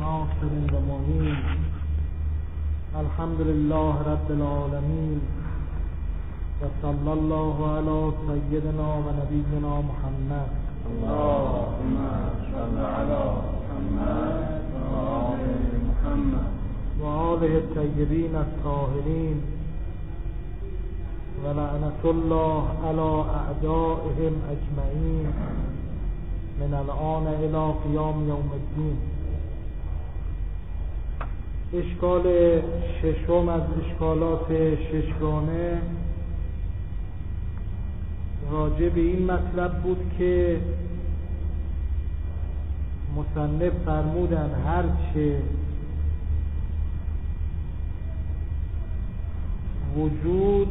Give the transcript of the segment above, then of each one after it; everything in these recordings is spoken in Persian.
ناصر و معین. الحمد لله رب العالمین و صلی الله علی سیدنا و نبینا محمد. اللهم صل علی محمد و آل محمد و آله الطیبین الطاهرین و لعنت الله علی اعدائهم اجمعین من الآن الى قیام یوم الدین. اشکال ششم از اشکالات ششگانه راجع به این مطلب بود که مصنف فرمودن هرچه وجود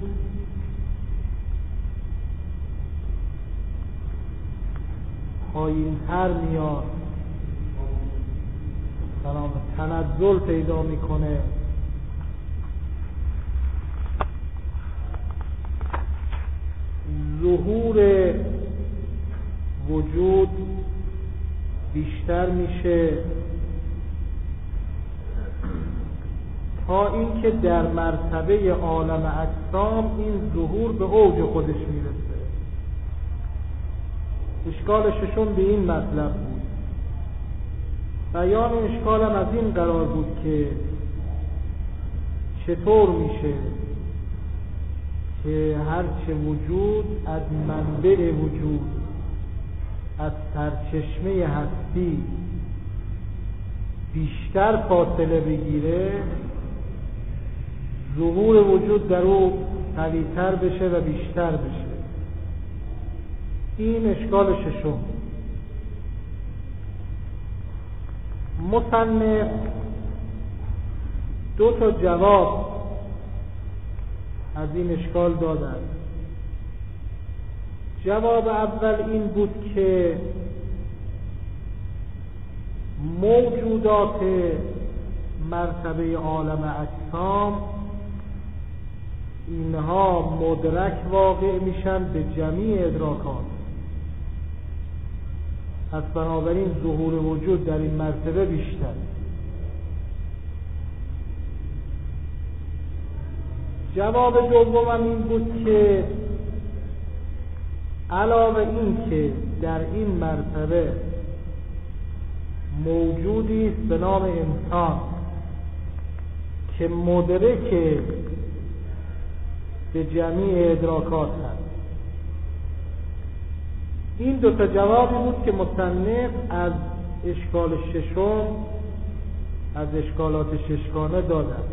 پایین تر میاد، تنزل پیدا میکنه، ظهور وجود بیشتر میشه تا اینکه در مرتبه عالم اجسام این ظهور به اوج خودش میرسه. اشکال ششم به این مطلب بود. بیان اشکالم از این قرار بود که چطور میشه که هرچه وجود از منبع وجود، از سرچشمه هستی بیشتر فاصله بگیره، ظهور وجود در او قوی‌تر بشه و بیشتر بشه. این اشکال ششم. مصنف دو تا جواب از این اشکال دادن. جواب اول این بود که موجودات مرتبه عالم اجسام اینها مدرک واقع میشن به جمیع ادراکات، پس بنابراین ظهور وجود در این مرتبه بیشتر. جواب دومم این بود که علاوه این که در این مرتبه موجودی است به نام انسان که مدرک به جمیع ادراکات هست. این دو تا جوابی بود که مصنف از اشکال ششم، از اشکالات ششگانه دادن.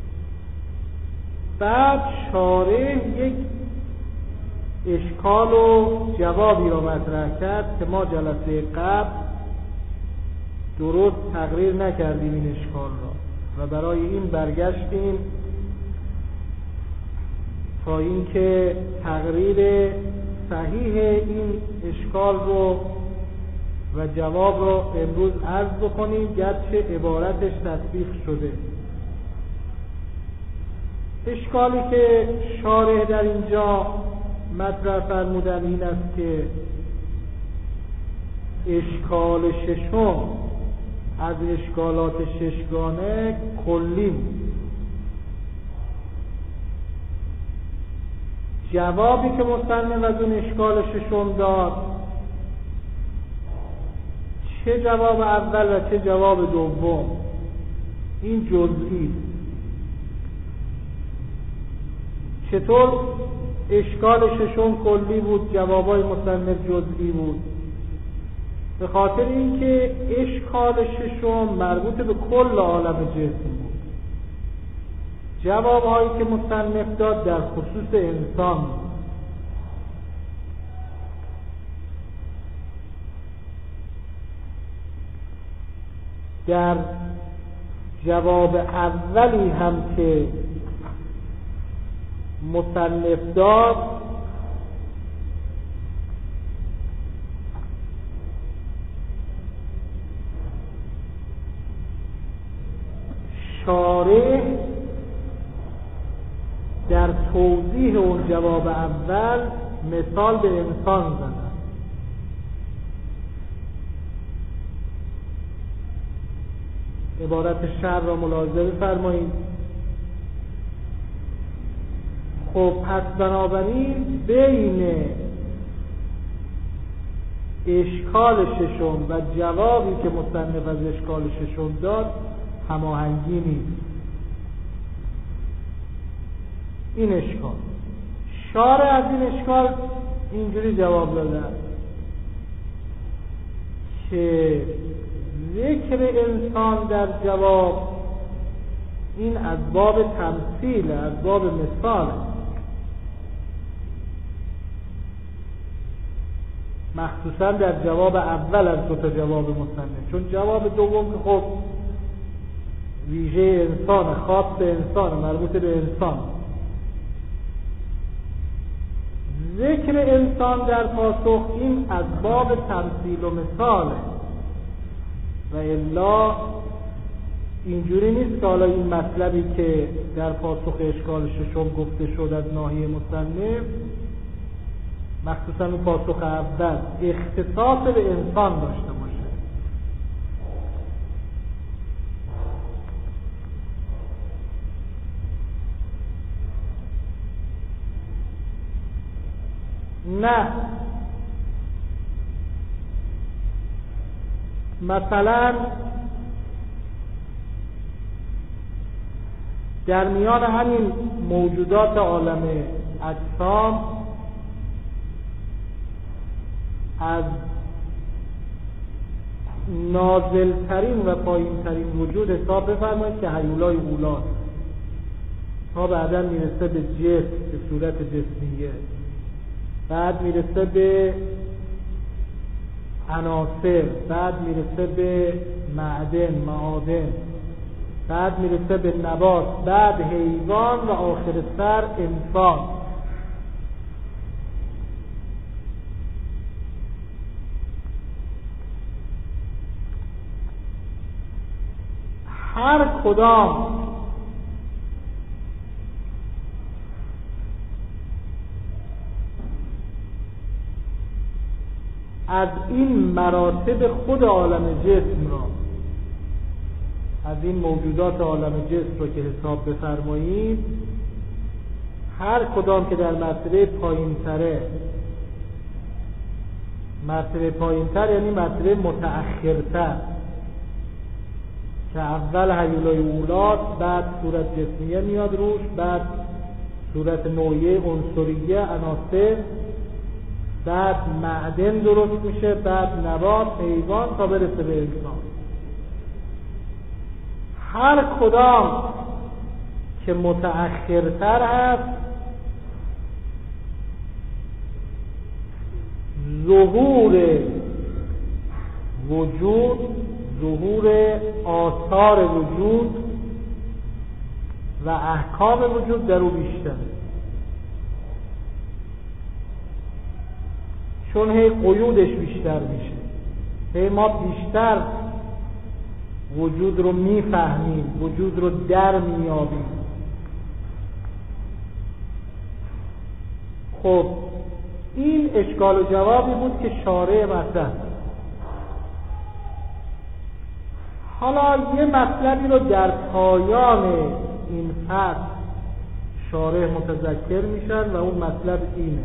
بعد شارح یک اشکال و جوابی را مطرح کرد که ما جلسه قبل درست تقریر نکردیم این اشکال را و برای این برگشتیم تا اینکه تقریر صحیح این اشکال رو و جواب رو امروز عرض بکنیم، گرچه عبارتش تصدیق شده. اشکالی که شارح در اینجا مطرح فرمودن این است که اشکال ششم از اشکالات ششگانه کلی بود. جوابی که مصنف از اون اشکال ششم داد، چه جواب اول و چه جواب دوم، این جزئی. چطور اشکال ششم کلی بود، جوابای مصنف جزئی بود؟ به خاطر اینکه اشکال ششم مربوط به کل عالم جسم بود. جوابهایی که مصنف داد در خصوص انسان بود. در جواب اولی هم که مصنف داد شارح در توضیح اون جواب اول مثال به انسان زدن. عبارت شر را ملاحظه بفرمایید. خب پس بنابراین بین اشکال ششم و جوابی که مصنف از اشکال ششم داد هماهنگی نیست. این اشکال شارع از این اشکال اینجوری جواب داده که ذکر انسان در جواب این از باب تمثیل، از باب مثال، مخصوصا در جواب اول از دو تا جواب مصنف. چون جواب دوم که خب ویژه انسان، خاص انسان، مربوط به انسان، ذکر انسان در پاسخ این از باب تمثیل و مثاله و الا اینجوری نیست که حالا این مطلبی که در پاسخ اشکال ششم گفته شد از ناحیه مصنف، مخصوصا اون پاسخ اول، اختصاص به انسان داشته باشه. نه، مثلا در میان همین موجودات عالم اجسام از نازلترین و پایینترین وجود حساب بفرمایید که هیولای اولاست، تا بعدا میرسه به جسم به صورت جسمیه، بعد میرسه به عناصر، بعد میرسه به معادن، بعد میرسه به نبات، بعد حیوان و آخر سر انسان. هر کدام از این مراتب خود عالم جسم را، از این موجودات عالم جسم را که حساب بفرمایید، هر کدام که در مرتبه پایین‌تره، مرتبه پایین‌تر یعنی مرتبه متأخرتر، که اول هیولای اولاد، بعد صورت جسمیه میاد روش، بعد صورت نوعیه عنصریه عناصر، بعد معدن درست میشه، بعد نبات، حیوان، تا برسه به انسان. هر کدام که متأخرتر هست ظهور وجود، ظهور آثار وجود و احکام وجود در او بیشتره، چون هی قیودش بیشتر میشه، هی ما بیشتر وجود رو میفهمیم، وجود رو در میابیم. خب این اشکال و جوابی بود که شارع مطرح. حالا یه مطلبی رو در پایان این فصل شارع متذکر میشن و اون مطلب اینه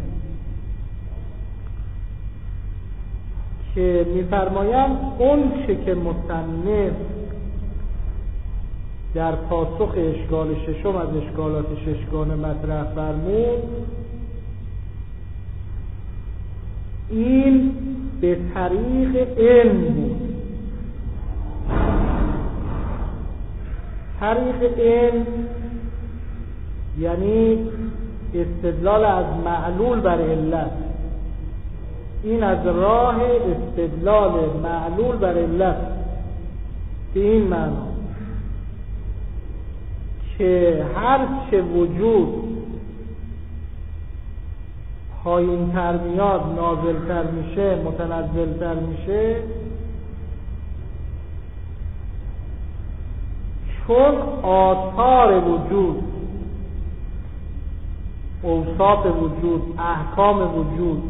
که میفرمایند اون چه که مصنف در پاسخ اشکال ششم از اشکالات ششگانه مطرح فرمود، این به طریق علم بود. طریق علم یعنی استدلال از معلول بر علت. این از راه استدلال معلول بر علت به این معنا که هر چه وجود پایین تر میاد، نازل تر میشه، متنزل تر میشه، چون آثار وجود، اوصاف وجود، احکام وجود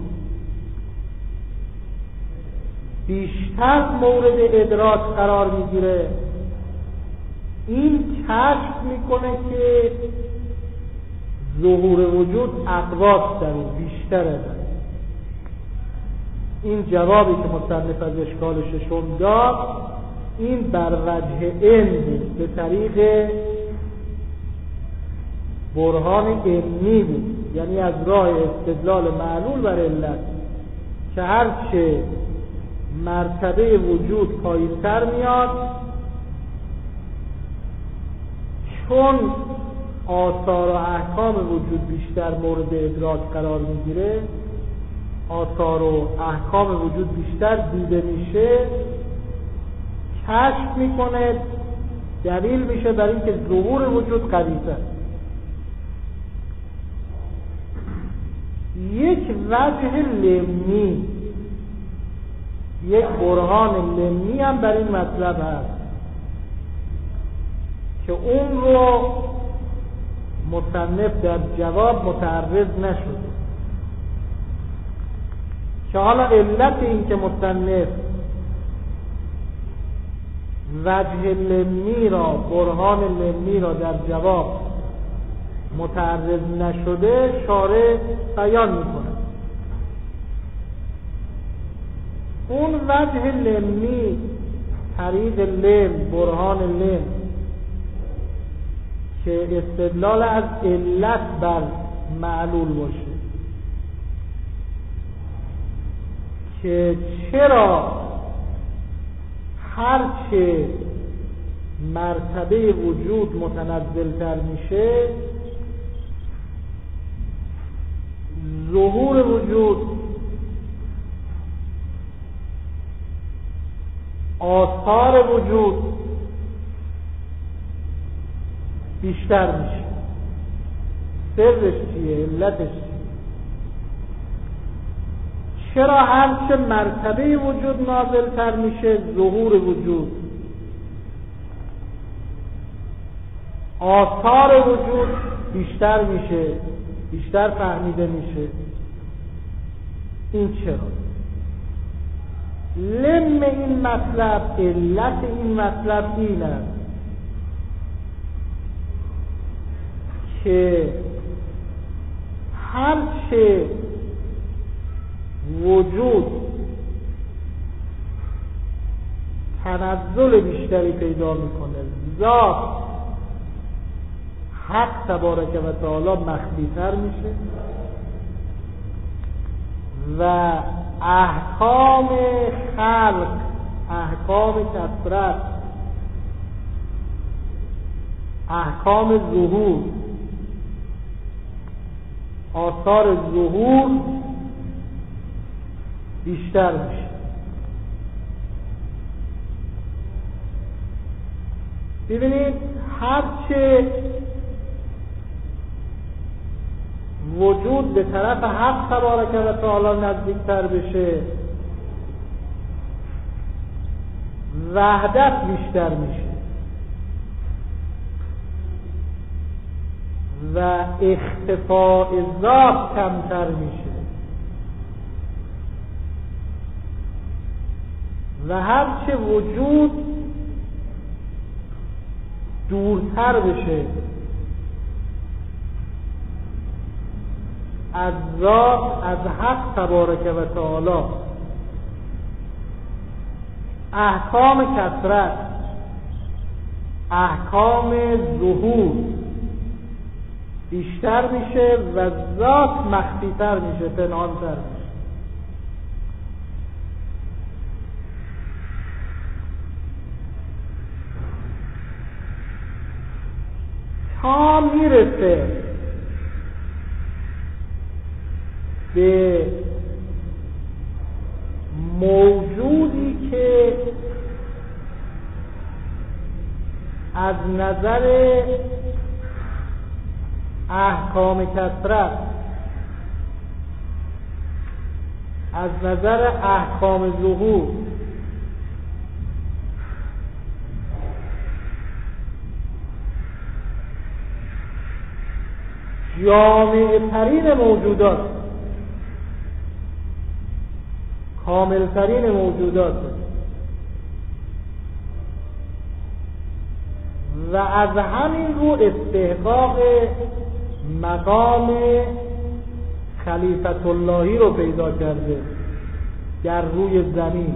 بیشتر مورد ادراک قرار میگیره، این کشف میکنه که ظهور وجود اقواس در اون بیشتره. این جوابی که مصنف از اشکال ششم داد این بر وجه علم به طریق برهان علمی بود، یعنی از راه استدلال معلول بر علت که هرچه مرتبه وجود پایین‌تر میاد چون آثار و احکام وجود بیشتر مورد ادراک قرار میگیره، آثار و احکام وجود بیشتر دیده میشه، کشف میکنه، دلیل میشه بر اینکه ظهور وجود قوی‌تر. یک وجه لمنی، یک برهان لمنی هم بر این مطلب هست که اون رو مصنف در جواب متعرض نشد، که حالا علت این که مصنف وجه لمنی را، برهان لمنی را در جواب متعرض نشده شارح بیان میکنه. اون وجه لمنی، طریق لم، برهان لم که استدلال از علت بر معلول باشه، که چرا هرچه مرتبه وجود متنزلتر میشه ظهور وجود، آثار وجود بیشتر میشه. سرش چیه؟ علتش چیه؟ چرا هرچه مرتبه وجود نازلتر میشه ظهور وجود، آثار وجود بیشتر میشه، بیشتر فهمیده میشه؟ این چرا؟ لم این مطلب، علت این مطلب این است که هرچه وجود تنزل بیشتری پیدا میکنه، ذات حق تبارک و تعالی مخفی‌تر میشه و احکام خلق، احکام کثرت، احکام ظهور، آثار ظهور بیشتر میشه. ببینید هرچه وجود به طرف حق تبارک و تعالی نزدیکتر بشه وحدت بیشتر میشه و اختفاء ذات کمتر میشه و هرچه وجود دورتر بشه از ذات، از حق تبارک و تعالی، احکام کثرت، احکام ظهور بیشتر میشه و ذات مخفی‌تر میشه، پنهان‌تر میشه. تا میرسه به موجودی که از نظر احکام کثرت، از نظر احکام ظهور جامع ترین موجودات، کامل ترین موجودات و از همین رو استحقاق مقام خلیفت اللهی رو پیدا کرده در روی زمین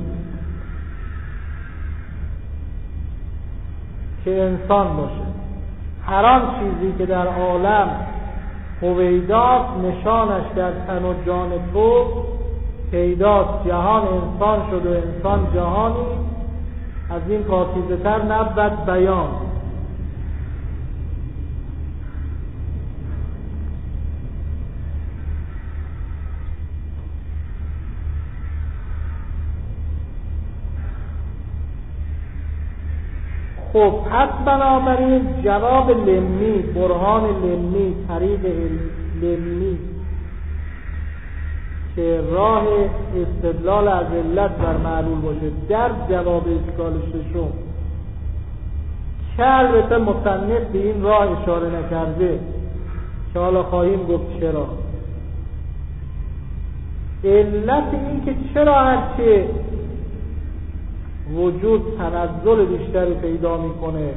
که انسان باشه. هر آن چیزی که در عالم هویداست نشانش در تن و جان تو پیداست. جهان انسان شد و انسان جهانی، از این پاکیزه تر نبود بیان. خب پس بنابراین جواب لمی، برهان لمی، طریق لمی که راه استدلال از علت بر معلول باشه در جواب اشکال ششم که البته مصنف به این راه اشاره نکرده که حالا خواهیم گفت چرا. علت این که چرا هرچه وجود تنزل بیشتری پیدا میکنه،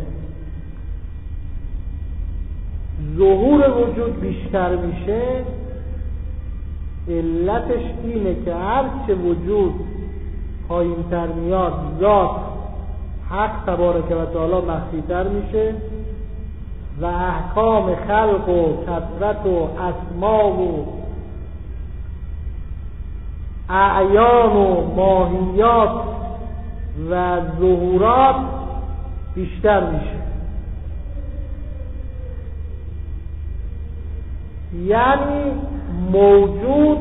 ظهور وجود بیشتر میشه، علتش اینه که هرچه وجود پایین‌تر میاد ذات حق تبارک و تعالی مخفی‌تر میشه و احکام خلق و کثرت و اسما و اعیان و ماهیات و ظهورات بیشتر میشه. یعنی موجود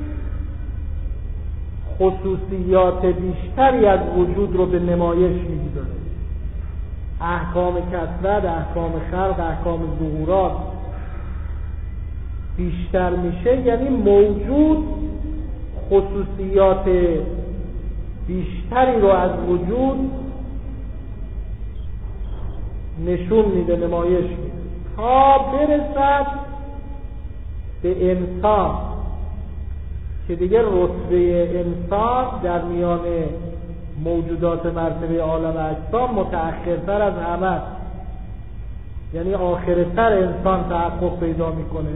خصوصیات بیشتری از وجود رو به نمایش میگذاره. احکام کثرت، احکام خلق، احکام ظهورات بیشتر میشه، یعنی موجود خصوصیات بیشتری رو از وجود نشون میده، نمایش میده تا برسد به انسان که دیگه رتبه انسان در میان موجودات مرتبه عالم اجسام متأخرتر از همه، یعنی آخرتر انسان تحقق پیدا میکنه.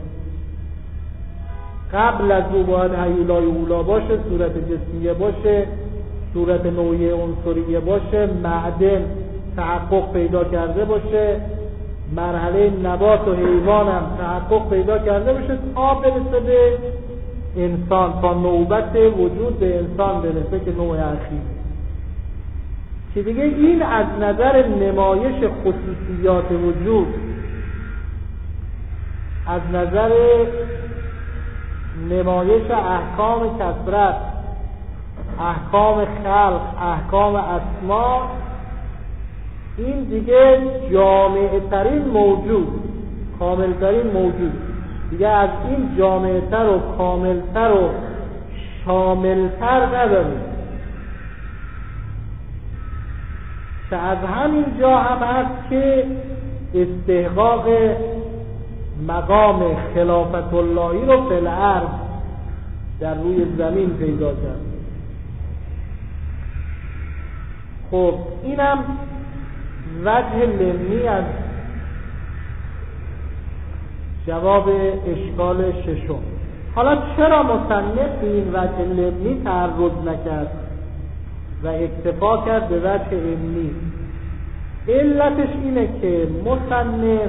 قبل از او باید هیولای اولا باشه، صورت جسمیه باشه، صورت نوعی عنصریه باشه، معدن تحقق پیدا کرده باشه، مرحله نبات و حیوان هم تحقق پیدا کرده باشه تا برسه به انسان، تا نوبت وجود به انسان برسه که نوع اخیر، که دیگه این از نظر نمایش خصوصیات وجود، از نظر نمایش احکام کثرت، احکام خلق، احکام اسما، این دیگه جامع ترین موجود، کامل ترین موجود، دیگه از این جامع تر و کامل تر و شامل تر نداریم، که از همین جا هم هست که استحقاق مقام خلافت اللهی رو فی الارض در روی زمین پیدا کرد. خب اینم وجه لمی از جواب اشکال ششم. حالا چرا مصنف به این وجه لمی تعرض نکرد و اکتفا کرد به وجه علمی؟ علتش اینه که مصنف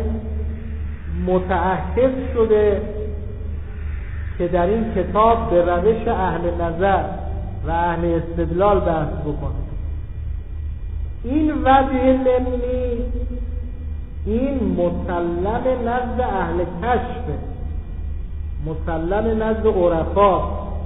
متعهد شده که در این کتاب به روش اهل نظر و اهل استدلال بحث بکنه. این وجه لمی این مسلم نزد اهل کشف، مسلم نزد عرفا،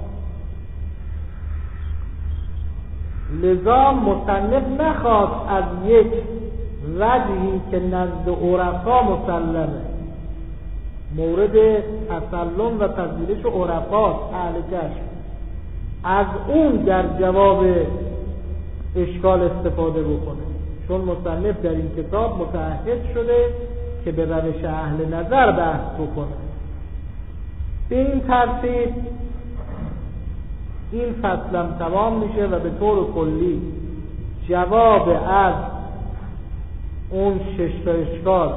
لذا مصنف نخواست از یک وجهی که نزد عرفا مسلمه، مورد تسلم و پذیرش عرفاست اهل کشف، از اون در جواب اشکال استفاده بکنه، چون مصنف در این کتاب متعهد شده که به روش اهل نظر بحث بکنه. به این ترتیب این فصلم تمام میشه و به طور کلی جواب از اون 6 تا اشکال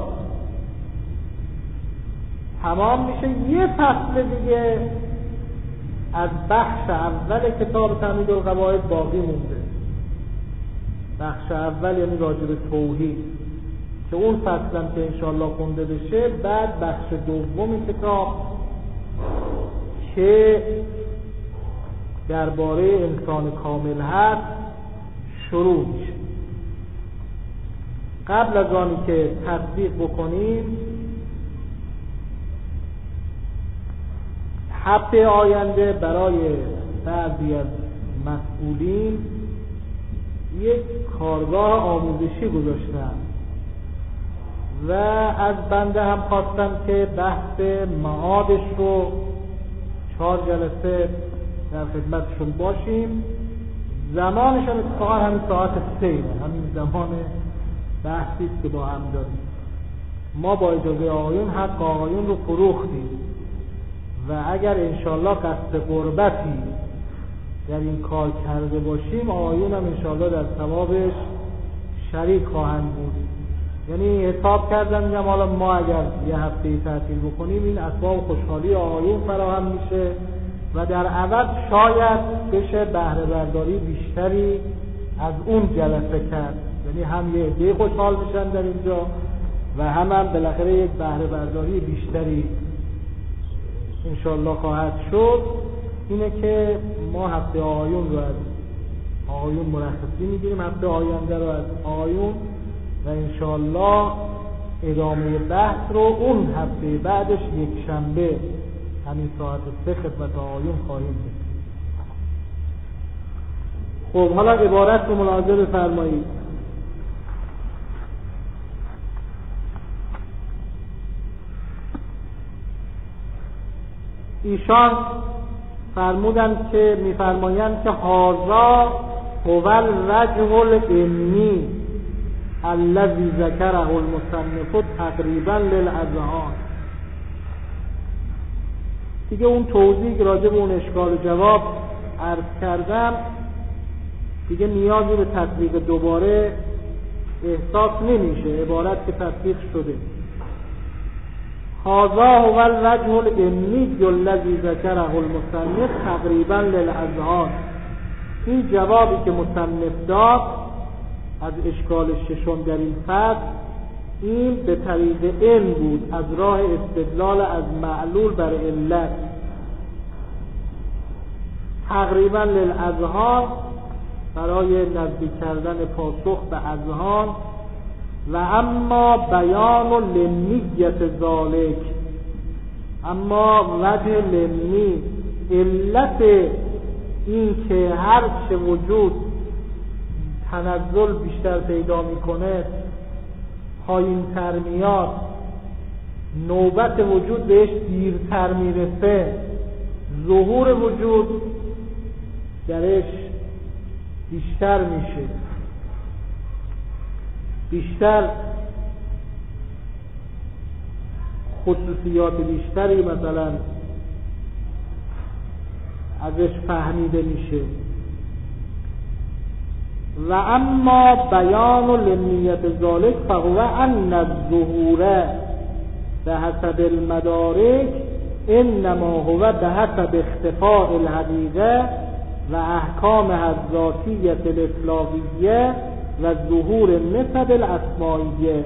تمام میشه، یه فصل دیگه از بخش اول کتاب تمهید القواعد باقی مونده. بخش اول یعنی راجع به توحید که اون فصلم که انشاءالله خونده بشه، بعد بخش دوم کتاب که درباره انسان کامل هست شروع میشه. قبل از آنی که تطبیق بکنیم، هفته آینده برای بعضی از مسئولین یک کارگاه آموزشی گذاشتم و از بنده هم خواستم که بحث معادش رو 4 جلسه در خدمتشون باشیم. زمانش هم اتفاقا همین ساعت 3، همین زمان بحثی است که با هم داریم. ما با اجازه آقایون حق آقایون رو فروختیم و اگر انشالله قصد قربتی در این کار کرده باشیم، آقایون هم انشالله در ثوابش شریک خواهند بود. یعنی حساب کردم میگم حالا ما اگر یه هفته تعطیل بکنیم، این اسباب خوشحالی آقایون فراهم میشه و در عوض شاید بشه بهره برداری بیشتری از اون جلسه کرد. یعنی هم یه عده خوشحال میشن در اینجا و هم بالاخره یک بهره برداری بیشتری انشالله خواهد شد. اینه که ما هفته آقایون رو از آقایون مرخصی میگیریم، هفته آینده رو از آقایون، و انشالله ادامه بحث رو اون هفته بعدش یک شنبه همین ساعت 3 خدمت آقایون خواهیم بود. خب حالا عبارت رو ملاحظه بفرمایید. ایشان فرمودند که میفرمایند که هذا هو الرجل العلمی الذي ذكره المصنف تقریبا للاذهان. دیگه اون توضیح راجع به اون اشکال و جواب عرض کردم، دیگه نیازی به تطبیق دوباره احساس نمیشه، عبارت که تطبیق شده. هذا هو الرجل العلمی الذي ذكره المصنف تقریبا للاذهان. این جوابی که مصنف داد از اشکال ششم در این فصل، این به طریق علم بود، از راه استدلال از معلول بر علت. تقریبا للاذهان برای نزدیک کردن پاسخ به اذهان. و اما بیان لنیت ذالک، اما وجه لنی، علت این که هر چه وجود تنزل بیشتر پیدا میکنه، پایین تر میاد، نوبت وجود بهش دیرتر میرسه، ظهور وجود درش بیشتر میشه، بیشتر خصوصیات بیشتری مثلا ازش فهمیده میشه. و اما بیان لنیت ذالک فهو ان الظهور به حسب المدارک انما هو به حسب اختفاء الحقیقه و احکام الذاتیه الاطلاقیه و ظهور نسب الاسمائیه.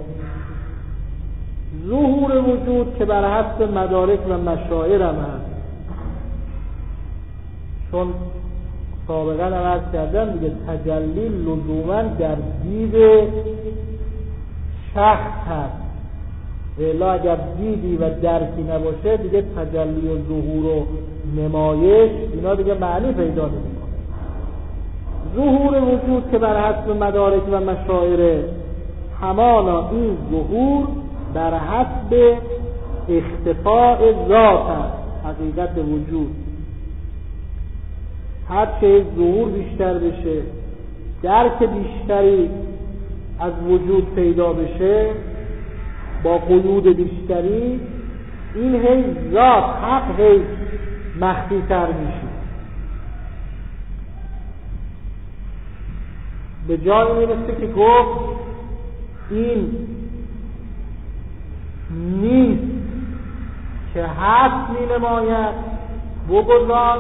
ظهور وجود که بر حسب مدارک و مشاعر هم هست، چون سابقا عرض کردم دیگه تجلی لزوما در دید شخص هست، الا اگر دیدی و درکی نباشه دیگه تجلی و ظهور و نمایش اینا دیگه معنی پیدا نمیکنه. ظهور وجود که بر حسب مدارک و مشاعر، همانا این ظهور بر حسب اختفاء ذات است، حقیقت وجود. هر چه ظهور بیشتر بشه، درک بیشتری از وجود پیدا بشه، با قیود بیشتری، این هی ذات حق هی مخفی تر میشه، به جای میرسه که گفت این نیست که هست می نماید بگذار،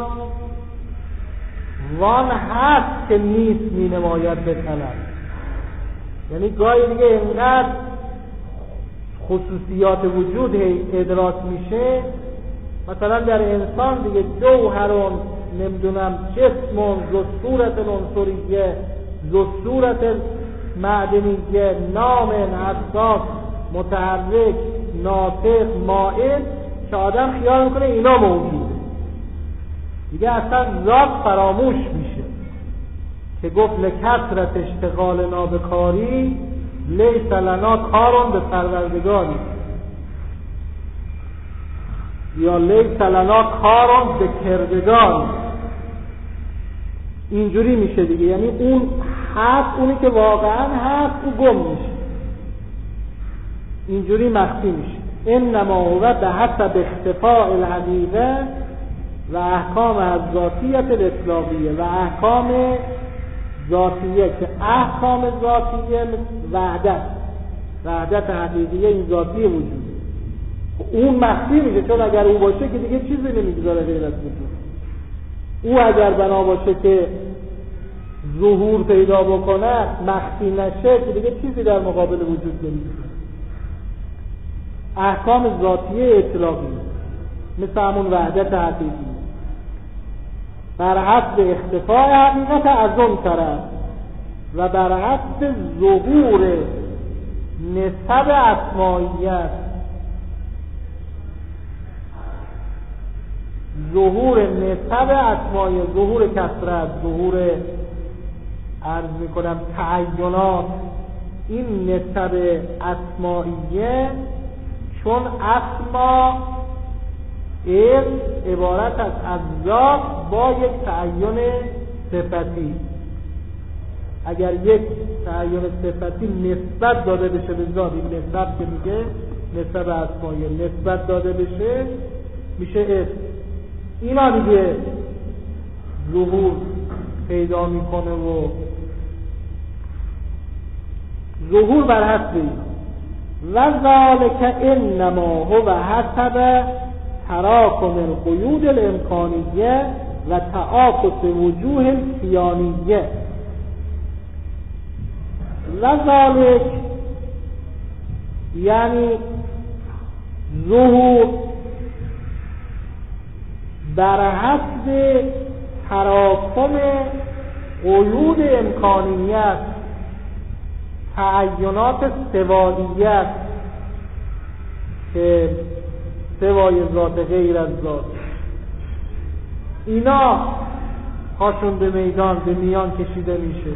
وان هست که نیست می نماید بطلب. یعنی گاهی دیگه اینقدر خصوصیات وجود ادراک میشه، مثلا در انسان دیگه جوهرون، نمیدونم جسمون، ذو صورت عنصریه، ذو صورت معدنیه، نام، حساس، متحرک، ناطق، مائل، که آدم خیال میکنه اینا موجوده، دیگه اصلا ذات فراموش میشه که گفت لکثرت اشتغالنا به کاری لیس لنا کارون به پروردگاری، یا لیس لنا کارون به کردگاری. اینجوری میشه دیگه، یعنی اون هست، اونی که واقعا هست او گم میشه، اینجوری مخفی میشه. انما هو به حسب اختفاء الحقیقه و احکام از ذاتیت الاطلاقیه و احکام ذاتیه، که احکام ذاتیه وحدت حقیقیه این ذاتی وجود، اون مخفی میشه، چون اگر او باشه که دیگه چیزی نمیگذاره غیر از وجود. او اگر بنا باشه که ظهور پیدا بکنه، مخفی نشه، که دیگه چیزی در مقابل وجود نمیگذاره. احکام ذاتیه اطلاقی مثل همون وحدت حقیقی بر حسب اختفاء حقیقت از اون طرف و بر حسب ظهور نسب اسمائیت، ظهور نسب اسمائیت، ظهور کثرت، ظهور عرض میکنم تعینات، این نسب اسمائیه، چون اسما عبارت از ذات با یک تعین صفتی. اگر یک تعین صفتی نسبت داده بشه به ذات، این نسبت که میگه نسب اسمائیه نسبت داده بشه میشه اسم، اینا دیگه ظهور پیدا میکنه و ظهور بر حسب و ذالک انما هو حسب تراکم القیود الامکانیه و تعاکس وجوه الکیانیه. و ذالک یعنی ظهور بر حسب تراکم قیود امکانیت، تعینات سواییت که سوای ذات غیر از ذات، اینا هاشون به میدان به میان کشیده میشه.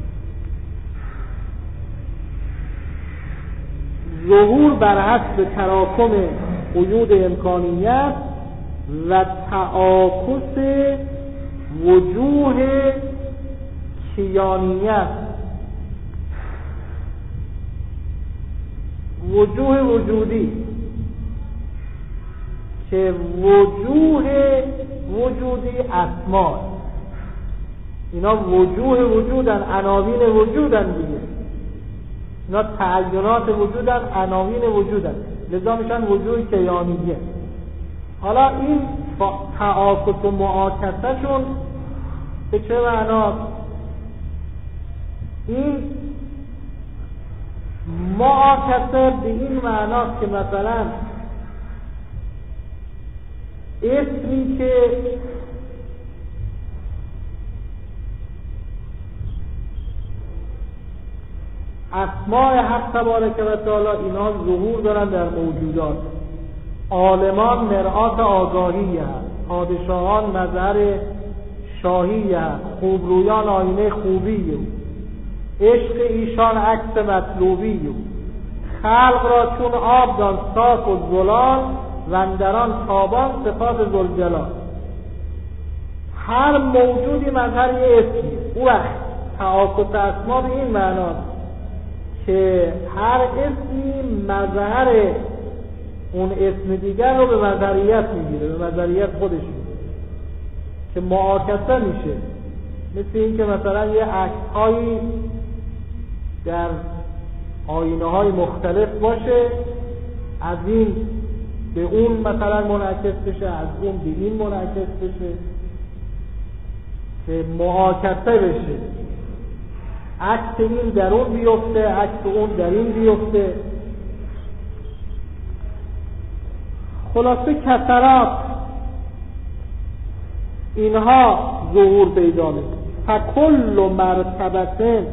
ظهور بر حسب تراکم قیود امکانیت و تعاکس وجوه کیانیت، وجوه وجودی، که وجوه وجودی اسماء، اینا وجوه وجودن، عناوین وجودن دیگه، اینا تعینات وجودن، عناوین وجودن، لذا میشن وجوه کیانیه. حالا این تعاکس و معاکسه شون به چه معناست؟ این معاکسه به این معناست که مثلا اسمی که اسماء حق تبارک و تعالی اینا ظهور دارن در موجودات. عالمان مرآت آگاهی هست، پادشاهان مظهر شاهی هست، خوبرویان آینه خوبی، عشق ایشان عکس مطلوبی، خلق را چون آب دان صاف و زلال، وندران تابان صفات ذوالجلال. هر موجودی مظهر یه اسمی. او وقت تعاکس اسما به این معناست که هر اسمی مظهر اون اسم دیگر رو به مظهریت میگیره، به مظهریت خودش میگیره، که معاکسه میشه. مثل این که مثلا یه عکس‌هایی در آینه‌های مختلف باشه، از این به اون مثلا منعکس بشه، از اون به این منعکس بشه، که معاکسه بشه، عکس این در اون بیفته، عکس اون در این بیفته. خلاصه کثرات اینها ظهور پیدا میکنه. فکل مرتبه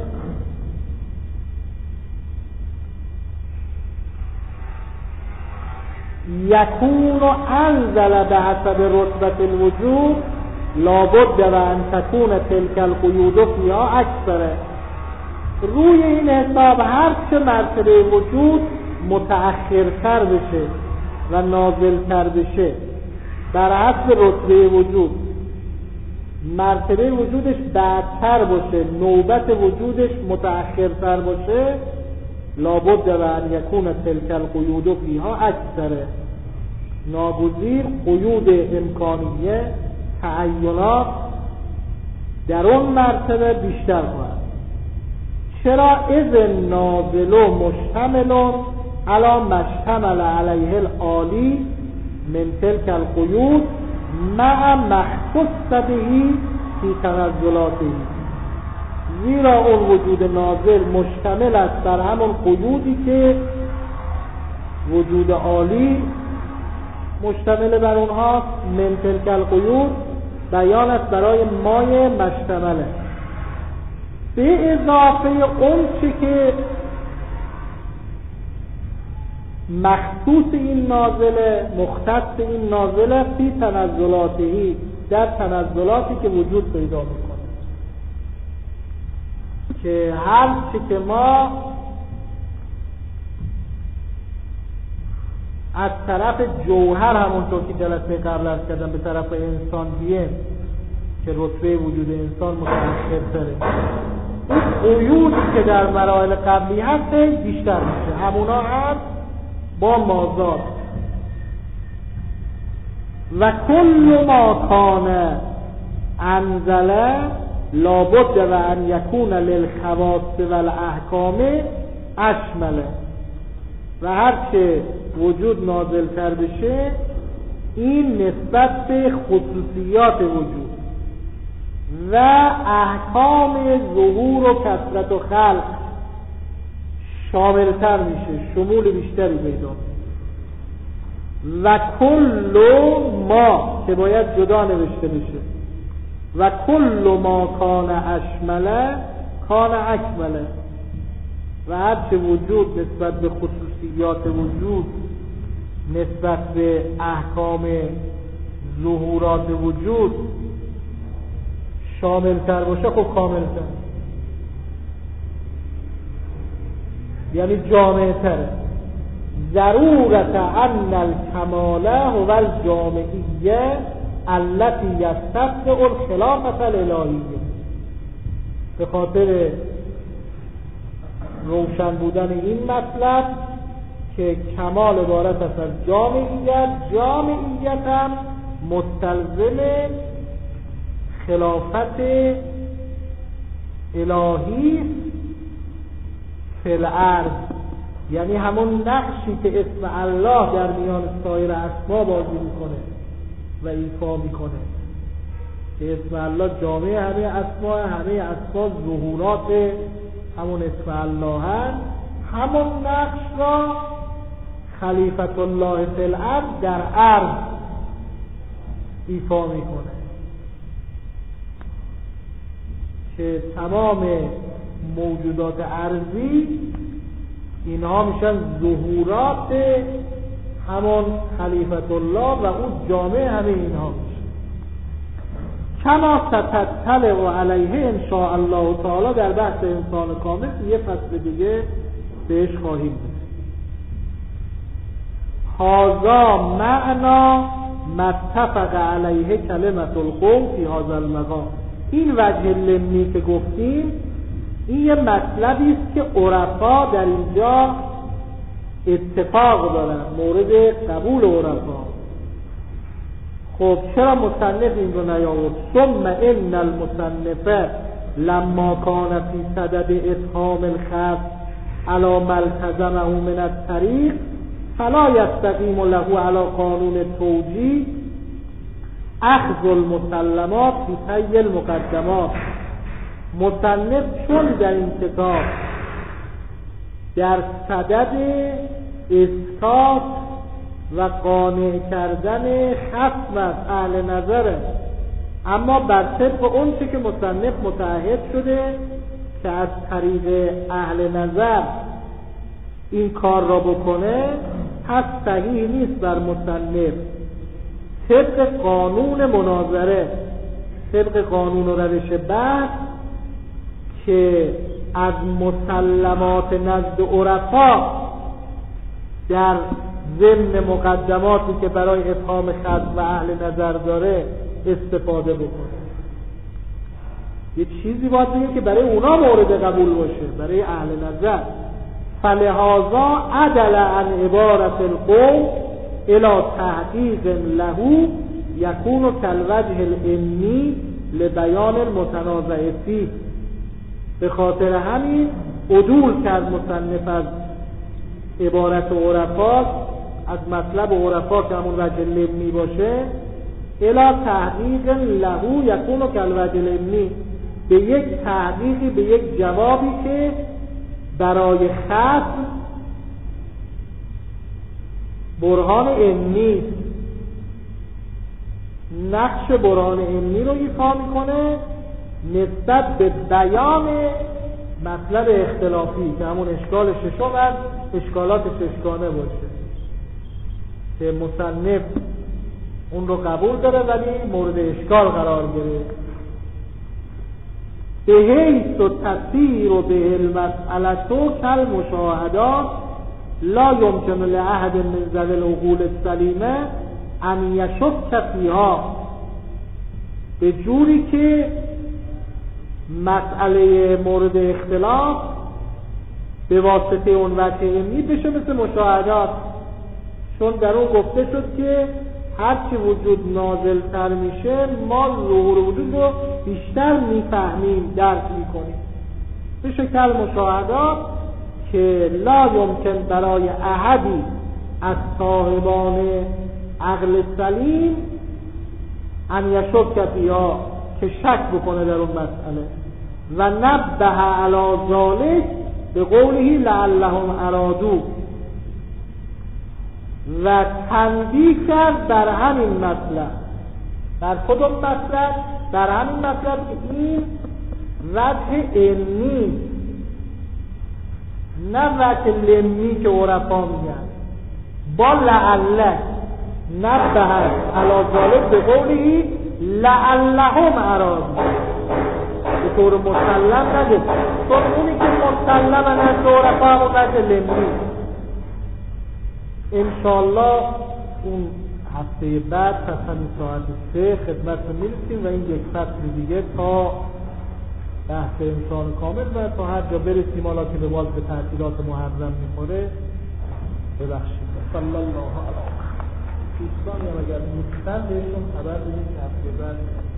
یکون انزل به حسب رتبه الوجود لابد و ان تکون تلک القیود فیها اکثره. روی این حساب هر چه مرتبه وجود متأخرتر بشه و نازلتر بشه بر حسب رتبه وجود، مرتبه وجودش بعدتر باشه، نوبت وجودش متأخرتر باشه، لابد و ان یکون تلک القیود فیها اکثره. ناگزیر قیود امکانیه، تعینات در اون مرتبه بیشتر خواهد. چرا؟ اذ نازل مشتمل علی مشتمل علیه العالی من تلک القیود مع مختص بهی فی تنزلاته. زیرا اون وجود نازل مشتمل است بر همون قیودی که وجود عالی مشتمل بر اونها. من تلک القیود بیان است برای مای مشتمله، به اضافه اون چی که مخصوص این نازله، مختص این نازله فی تنزلاتی، در تنزلاتی که وجود پیدا میکنه، که هر چی که ما از طرف جوهر، همونطور که جلسه قبل عرض کردم، به طرف انسان بیه که رتبه وجود انسان متأخرتره، این قیودی که در مراحل قبلی هست بیشتر میشه، همونا هست با مازاد. و کل ما کان انزله لابد و ان یکون للخواص و الاحکام اشمله. و هر که وجود نازل تر بشه، این نسبت به خصوصیات وجود و احکام ظهور و کثرت و خلق شاملتر میشه، شمول بیشتری پیدا میشه. و کل ما که باید جدا نوشته بشه، و کل ما کان اشمله کان اکمله. و هرچه وجود نسبت به خصوصیات وجود، نسبت به احکام ظهورات وجود شاملتر باشه، خب کاملتر، یعنی جامعتره. ضرورت ان الکمال هو الجامعیه التي یستطیع الخلافة الالهیه. به خاطر روشن بودن این مطلب که کمال عبارت است از جامعیت، جامعیت هم مستلزم خلافت الهی فی الارض، یعنی همون نقشی که اسم الله در میان سایر اسما بازی میکنه و ایفا میکنه، که اسم الله جامع همه اسما، همه اسما ظهورات همون اسم الله هست، همون نقش را خلیفت الله فی الارض در ارض ایفا میکنه، که تمام موجودات ارضی اینها میشن ظهورات همون خلیفت الله و اون جامع همه اینها میشه. کما ستطلع و علیه انشاء الله تعالی در بحث انسان کامل یه فصل دیگه بهش خواهیم بود. هذا معنا متفق علیه کلمت القوم فی هذا المقام. این وجه لمی که گفتیم، این یه مطلبی است که عرفا در اینجا اتفاق دارن، مورد قبول عرفا. خب چرا مصنف این رو نیاورد؟ ثم ان المصنف لما کان فی صدد اتهام الخاص علی ملتزمه من الطریق فلا یستقیم له علی قانون توجیه اخذ المسلمات فی طی المقدمات. مصنف چون در این کتاب در صدد اسکات و قانع کردن خصم از اهل نظره، اما بر طبق اون چه که مصنف متعهد شده که از طریق اهل نظر این کار را بکنه، پس صحیح نیست بر مصنف طبق قانون مناظره، طبق قانون و روش بحث که از مسلمات نزد عرفا در ضمن مقدماتی که برای افهام خصم و اهل نظر داره استفاده بکنه. یه چیزی باید بگه که برای اونا مورد قبول باشه، برای اهل نظر. فلهذا عدل عن عبارت القوم الى تحقیق له یکون کالوجه العلمی لبیان المتنازع فیه. به خاطر همین عدول کرد مصنف از عبارت عرفا، از مطلب عرفا که همون وجه علمی باشه، الی تحقیق له یکون کالوجه العلمی، به یک تحقیقی، به یک جوابی که برای خصم برهان علمی، نقش برهان علمی رو ایفا میکنه نسبت به بیان مطلب اختلافی که همون اشکال ششم از اشکالات ششگانه باشه که مصنف اون رو قبول داره ولی مورد اشکال قرار گرفت. به حیث و تصیر و به المسئلتو کل مشاهدات لا یمکن لأحد من ذوی العقول السلیمه ان یشک فیها، به جوری که مسئله مورد اختلاف به واسطه اون وجه علمی بشه مثل مشاهدات، چون در اون گفته شد که هرچی وجود نازلتر میشه ما ظهور وجود رو بیشتر میفهمیم، درک میکنیم. بشه کل مشاهدات که لا یمکن برای احدی از صاحبان عقل سلیم ان یشک فیها، که شک بکنه در اون مسئله. و نبه علی ذلک به قوله لعلهم ارادو، و تنبیه کرد در همین مطلب. در کدوم مطلب؟ در همین مطلب که این وجه علمی نه وجه لمی که عرفا میگن، با لعله نبه علی ذلک به قوله لعلهم ارادو، به طور مسلم نگه، چون اونی که مسلم نزد عرفا همون وجه لمی. انشاءالله اون هفته بعد پس همین ساعت 3 خدمت رو میرسیم و این یک فصل دیگه تا بحث انسان کامل و تا هر جا برسیم، حالا که به باز به تعطیلات محرم میخوره ببخشید. صلی الله علیه و دوستان، یا اگر نیستن بهشون خبر بدید که هفته بعد